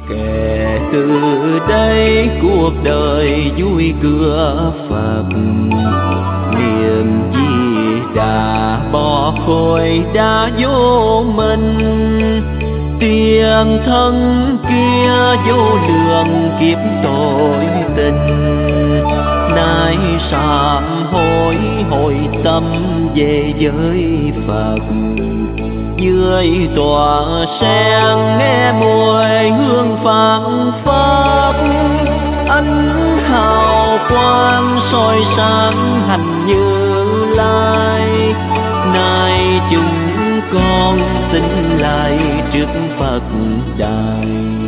Kể từ đây cuộc đời vui cửa Phật, niệm Di Đà bỏ khối đã vô mình. Tiền thân kia vô lượng kiếp tội tình, nay sám hối hồi tâm về với Phật. Dưới tòa sen nghe mùi hương phảng phất, ánh hào quang soi sáng hành Như Lai. Nay chúng con xin lại trước Phật đài.